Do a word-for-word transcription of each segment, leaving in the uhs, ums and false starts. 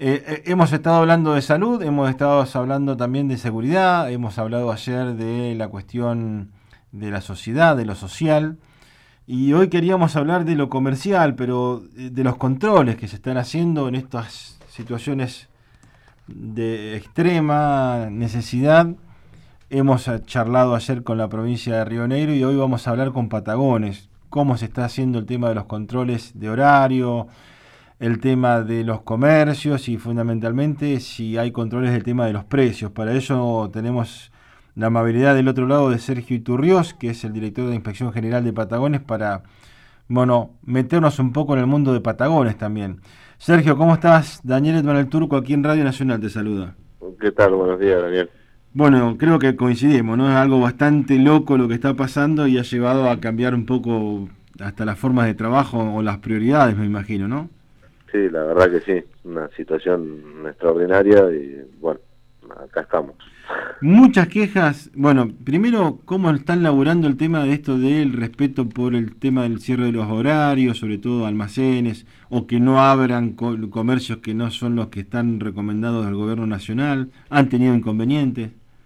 Eh, eh, hemos estado hablando de salud, hemos estado hablando también de seguridad, hemos hablado ayer de la cuestión de la sociedad, de lo social, y hoy queríamos hablar de lo comercial, pero eh, de los controles que se están haciendo en estas situaciones de extrema necesidad. Hemos eh, charlado ayer con la provincia de Río Negro y hoy vamos a hablar con Patagones, cómo se está haciendo el tema de los controles de horario, el tema de los comercios y fundamentalmente si hay controles del tema de los precios. Para ello tenemos la amabilidad del otro lado de Sergio Iturriós, que es el director de la Inspección General de Patagones, para bueno, meternos un poco en el mundo de Patagones también. Sergio, ¿cómo estás? Daniel Edman el Turco, aquí en Radio Nacional, te saluda. ¿Qué tal? Buenos días, Daniel. Bueno, creo que coincidimos, ¿no? Es algo bastante loco lo que está pasando y ha llevado a cambiar un poco hasta las formas de trabajo o las prioridades, me imagino, ¿no? Sí, la verdad que sí, una situación extraordinaria y bueno, acá estamos. Muchas quejas, bueno, primero, ¿cómo están laburando el tema de esto del respeto por el tema del cierre de los horarios, sobre todo almacenes, o que no abran co- comercios que no son los que están recomendados del gobierno nacional? ¿Han tenido inconvenientes?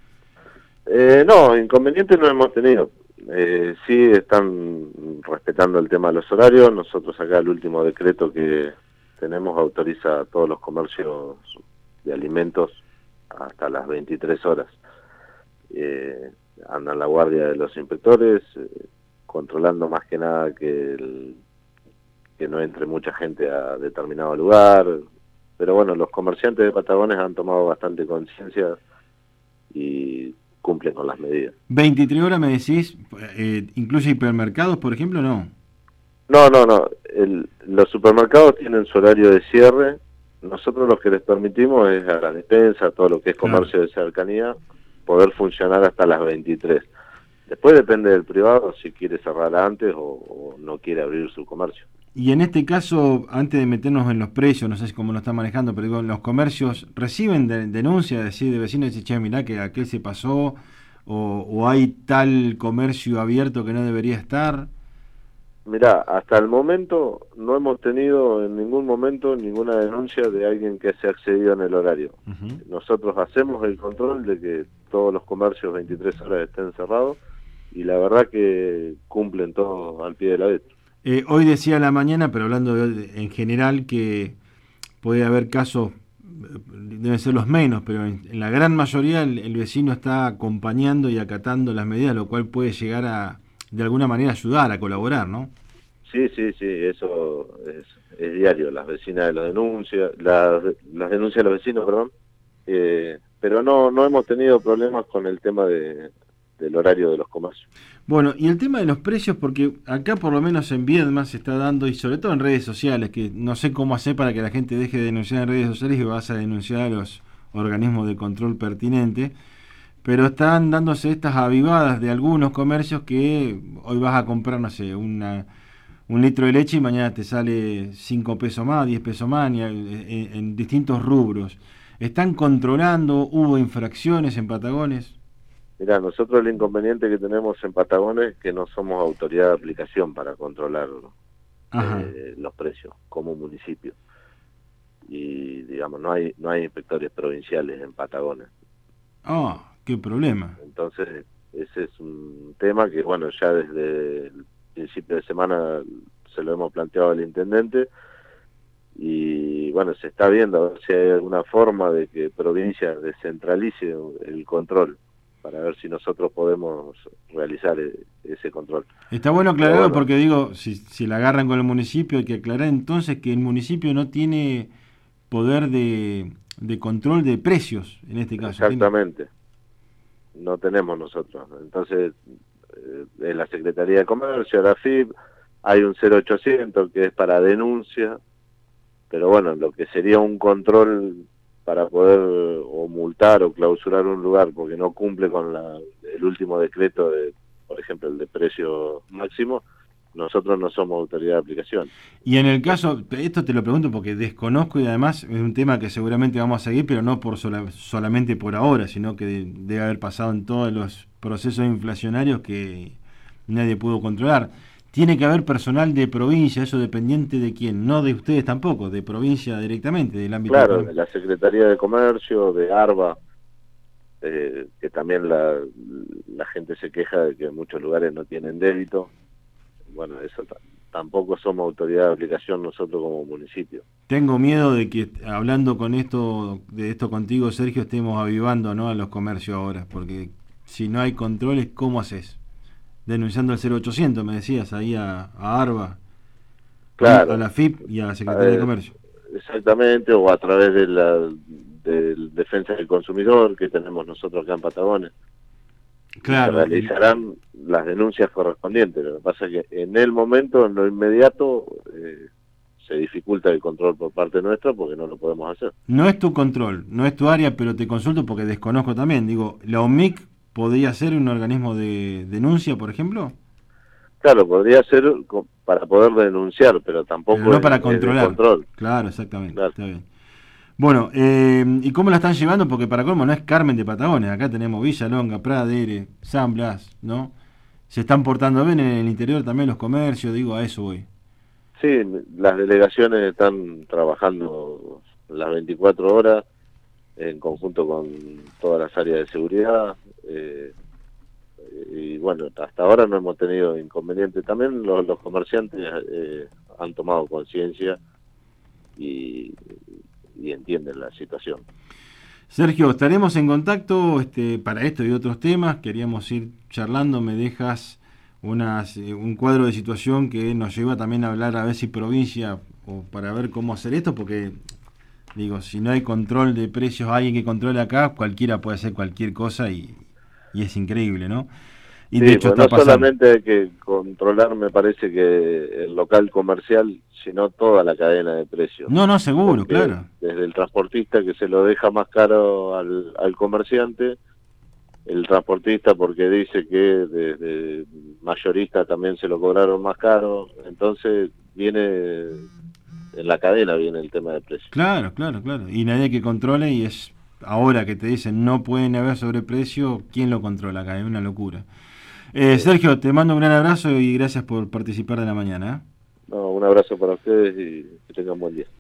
Eh, no, inconvenientes no hemos tenido. Eh, sí están respetando el tema de los horarios. Nosotros acá el último decreto que tenemos autoriza a todos los comercios de alimentos hasta las veintitrés horas. Eh, andan la guardia de los inspectores, eh, controlando más que nada que, el, que no entre mucha gente a determinado lugar. Pero bueno, los comerciantes de Patagones han tomado bastante conciencia y cumplen con las medidas. veintitrés horas me decís, eh, ¿incluye hipermercados, por ejemplo? No. No, no, no. El, los supermercados tienen su horario de cierre. Nosotros lo que les permitimos es a la despensa, todo lo que es comercio de cercanía, poder funcionar hasta las veintitrés. Después depende del privado si quiere cerrar antes o, o no quiere abrir su comercio. Y en este caso, antes de meternos en los precios, no sé cómo lo están manejando, pero digo, los comercios reciben de, denuncias decir, de vecinos, decir, che, mirá que aquel se pasó, o, o hay tal comercio abierto que no debería estar. Mirá, hasta el momento no hemos tenido en ningún momento ninguna denuncia de alguien que se ha excedido en el horario. Uh-huh. Nosotros hacemos el control de que todos los comercios veintitrés horas estén cerrados y la verdad que cumplen todos al pie de la letra. Eh, hoy decía a la mañana, pero hablando de, en general, que puede haber casos, deben ser los menos, pero en, en la gran mayoría el, el vecino está acompañando y acatando las medidas, lo cual puede llegar a, de alguna manera, ayudar a colaborar, ¿no? Sí, sí, sí, eso es, es diario, las vecinas lo denuncian, las, las denuncias de los vecinos, perdón, eh, pero no, no hemos tenido problemas con el tema de, del horario de los comercios. Bueno, y el tema de los precios, porque acá por lo menos en Viedma se está dando, y sobre todo en redes sociales, que no sé cómo hacer para que la gente deje de denunciar en redes sociales y vas a denunciar a los organismos de control pertinentes, pero están dándose estas avivadas de algunos comercios que hoy vas a comprar, no sé, una, un litro de leche y mañana te sale cinco pesos más, diez pesos más, en, en, en distintos rubros. ¿Están controlando? ¿Hubo infracciones en Patagones? Mirá, nosotros el inconveniente que tenemos en Patagones es que no somos autoridad de aplicación para controlar eh, los precios como municipio. Y, digamos, no hay no hay inspectores provinciales en Patagones. Ah, oh, qué problema. Entonces, ese es un tema que, bueno, ya desde el principio de semana se lo hemos planteado al intendente y, bueno, se está viendo a ver si hay alguna forma de que provincia descentralice el control, para ver si nosotros podemos realizar ese control. Está bueno aclararlo bueno, porque digo, si, si la agarran con el municipio, hay que aclarar entonces que el municipio no tiene poder de, de control de precios, en este caso. Exactamente. ¿Tiene? No tenemos nosotros. Entonces, eh, en la Secretaría de Comercio, la F I P, hay un cero ochocientos que es para denuncia, pero bueno, lo que sería un control para poder o multar o clausurar un lugar porque no cumple con la, el último decreto, de, por ejemplo, el de precio máximo, nosotros no somos autoridad de aplicación. Y en el caso, esto te lo pregunto porque desconozco y además es un tema que seguramente vamos a seguir, pero no por sola, solamente por ahora, sino que debe haber pasado en todos los procesos inflacionarios que nadie pudo controlar. tiene que haber personal de provincia, eso dependiente de quién, no de ustedes tampoco, de provincia directamente, del ámbito. Claro, de la Secretaría de Comercio, de ARBA, eh, que también la, la gente se queja de que en muchos lugares no tienen débito. Bueno, eso tampoco somos autoridad de aplicación nosotros como municipio. Tengo miedo de que hablando con esto, de esto contigo, Sergio, estemos avivando, ¿no?, a los comercios ahora, porque si no hay controles, ¿cómo haces? Denunciando al cero ochocientos, me decías, ahí a, a ARBA, claro, a la F I P y a la Secretaría de Comercio. Exactamente, o a través de la del Defensa del Consumidor que tenemos nosotros acá en Patagones. Claro. Se realizarán las denuncias correspondientes. Lo que pasa es que en el momento, en lo inmediato, eh, se dificulta el control por parte nuestra porque no lo podemos hacer. No es tu control, no es tu área, pero te consulto porque desconozco también. Digo, ¿la O M I C podría ser un organismo de denuncia, por ejemplo? Claro, podría ser para poder denunciar, pero tampoco pero no para es, controlar. Es de control. Claro, exactamente. Claro. Está bien. Bueno, eh, ¿y cómo la están llevando? Porque para colmo no es Carmen de Patagones, acá tenemos Villa Longa, Pradere, San Blas, ¿no? Se están portando bien en el interior también los comercios, digo, a eso voy. Sí, las delegaciones están trabajando las veinticuatro horas en conjunto con todas las áreas de seguridad, eh, y bueno, hasta ahora no hemos tenido inconvenientes. También los, los comerciantes eh, han tomado conciencia y, y entienden la situación. Sergio, estaremos en contacto este, para esto y otros temas. Queríamos ir charlando, me dejas unas, un cuadro de situación que nos lleva también a hablar a ver si provincia, o para ver cómo hacer esto, porque digo, si no hay control de precios, alguien que controle acá, cualquiera puede hacer cualquier cosa y, y es increíble, ¿no? Y sí, de hecho pues está no pasando. Solamente hay que controlar, me parece que el local comercial, sino toda la cadena de precios. No, no, seguro, Porque claro. Desde el transportista que se lo deja más caro al, al comerciante, el transportista porque dice que desde mayorista también se lo cobraron más caro, entonces viene en la cadena viene el tema de precios. Claro, claro, claro. Y nadie que controle, y es ahora que te dicen no pueden haber sobreprecio, ¿quién lo controla acá? Es una locura. Eh, Sergio, te mando un gran abrazo y gracias por participar de la mañana. No, un abrazo para ustedes y que tengan buen día.